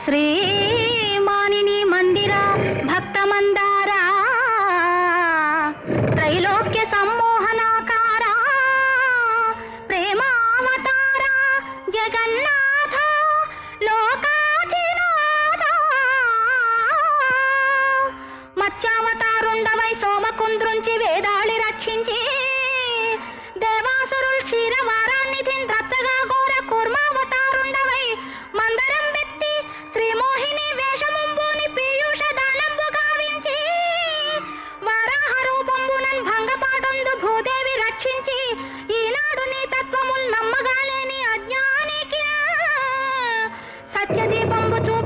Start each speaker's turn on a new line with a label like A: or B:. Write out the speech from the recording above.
A: శ్రీమానిని మందిర భక్త మందార త్రైలోక్య సమ్మోహనాకార ప్రేమావతార జగన్నాథ లోకాధినాథ మత్స్యావతారుండవై సోమకుంద్రుంచి వేదాళి రక్షించి దేవాసురుల్ క్షీరవారాన్నిధిని దత్తగా ఘోర కూర్మావతారుండవై మందరం వెత్తి శ్రీమోహిని వేషముంబోని పీయూష దానంబు గావించి వరాహ రూపంబునన్ భంగపాటందు భూదేవి రక్షించి ఈనాడు నీ తత్వముల్ నమ్మగాలేని అజ్ఞానికి సత్యదీపంబు